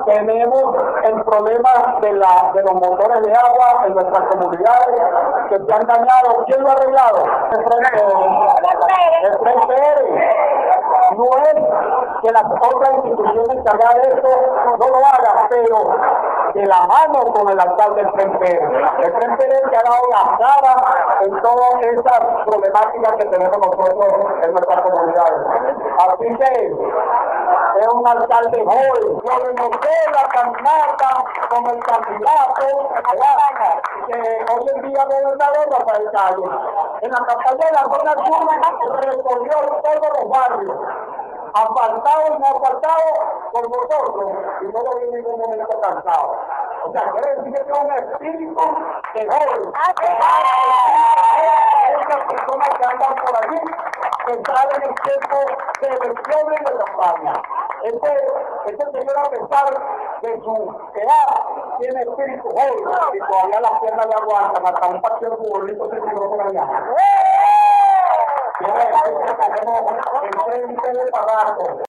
Tenemos el problema de los motores de agua en nuestras comunidades que se han dañado. ¿Quién lo ha arreglado? El Fren Pérez. No es que las otras instituciones encargadas de esto no lo hagan, pero de la mano con el alcalde del Fren Pérez. El Fren Pérez que ha dado la cara en todas estas problemáticas que tenemos nosotros en nuestras comunidades. Así que es un alcalde joven. Yo le noté la caminata con el candidato que hoy en día gobernador Rafael Calle. En la campaña de la zona sur se recorrió todos los barrios, asfaltado y no asfaltado por nosotros, y no lo vi en ningún momento cansado. O sea, quiere decir que tiene un espíritu de joven. Esas personas que andan por allí, que salen en tiempo de elecciones de campaña. Este señor, a pesar de su edad, tiene espíritu joven y todavía las piernas le aguantan. Hasta un partido futbolista se tiró por allá. Quiere decir que tenemos el frente de Pagato.